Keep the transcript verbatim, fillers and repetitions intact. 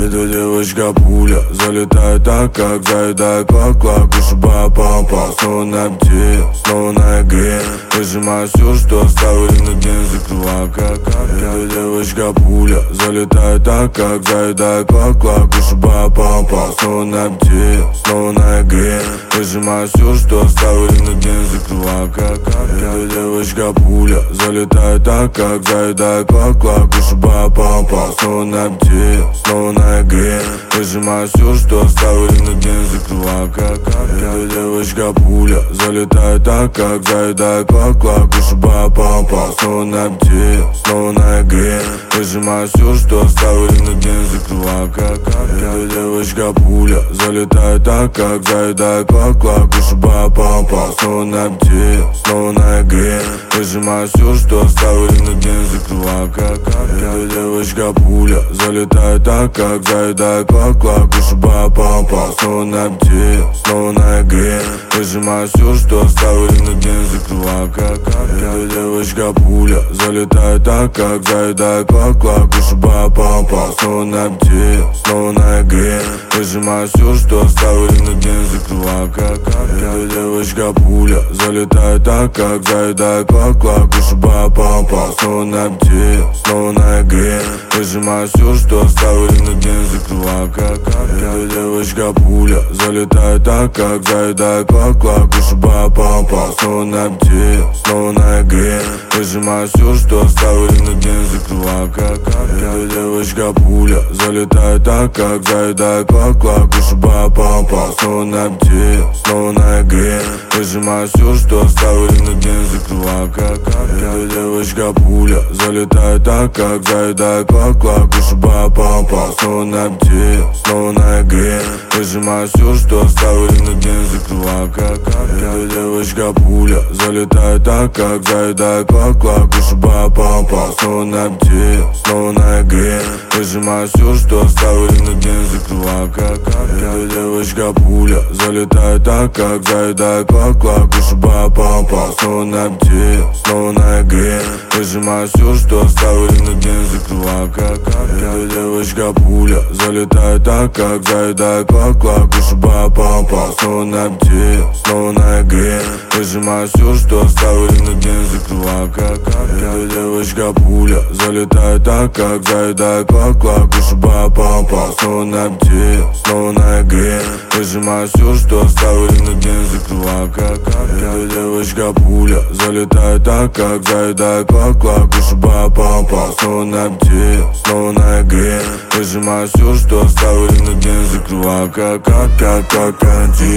Эта девочка пуля, залетает так, как заедает клак-клак. Уши ба-пам-пам, снова на бде, снова на игре. Выжимаю все, что оставили на дне, закрываю как Эта девочка пуля, залетает так, как заедает клак-клак. Уши ба-пам-пам, снова на бде, снова на игре. Выжимаю все, что оставили на дне, закрываю как Эта девочка пуля, залетает так, как заедает клак-клак. Уши ба-пам-пам, снова на бде, снова на игре. Выжимаю все, что оставили на дне, закрываю как Эта девочка пуля, залетает так, как заедает клак-клак. Уши ба-пам-пам, снова на бде, снова на игре. Выжимаю все, что оставили на дне, закрываю как Эта девочка пуля, залетает так, как заедает клак-клак. Уши ба-пам-пам, снова на бде, снова на игре. Выжимаю все, что оставили на дне, закрываю как Эта девочка пуля, залетает так, как заедает клак-клак. Уши ба-пам-пам, снова на бде, снова на игре. Выжимаю все, что оставили на дне, закрываю как Эта девочка пуля, залетает так, как заедает клак-клак. Уши ба-пам-пам, снова на бде, снова на игре. Выжимаю все, что оставили на дне, закрываю как Эта девочка пуля, залетает так, как заедает клак-клак. Уши ба-пам-пам, снова на бде, снова на игре. Выжимаю все, что оставили на дне, закрываю как Эта девочка пуля, залетает так, как заедает клак-клак. Уши ба-пам-пам, снова на бде, снова на игре. Выжимаю все, что оставили на дне, закрываю как Эта девочка пуля, залетает так, как заедает клак-клак. Уши ба-пам-пам, снова на бде, снова на игре. Выжимаю все, что оставили на дне, закрываю как Эта девочка пуля, залетает так, как заедает клак-клак. Уши ба-пам-пам, снова на бде, снова на игре. Выжимаю все, что оставили на дне, закрываю как Эта девочка пуля, залетает так, как заедает клак-клак. Уши ба-пам-пам, снова на бде, снова на игре. Выжимаю все, что оставили на дне, закрываю как Эта девочка пуля, залетает так, как заедает клак-клак. Уши ба-пам-пам, снова на бде, снова на игре. Выжимаю все, что оставили на дне, закрываю как Эта девочка пуля, залетает так, как заедает клак-клак. Уши ба-пам-пам, снова на бде, снова на игре. Выжимаю все, что оставили на дне, закрываю как Эта девочка пуля, залетает так, как заедает клак-клак. Уши ба-пам-пам, снова на бде, снова на игре. Выжимаю все, что оставили на дне, закрываю как Эта девочка пуля, залетает так, как заедает клак-клак. Уши ба-пам-пам, снова на бде, снова на игре. Выжимаю все, что оставили на дне, закрываю как как как как карантин.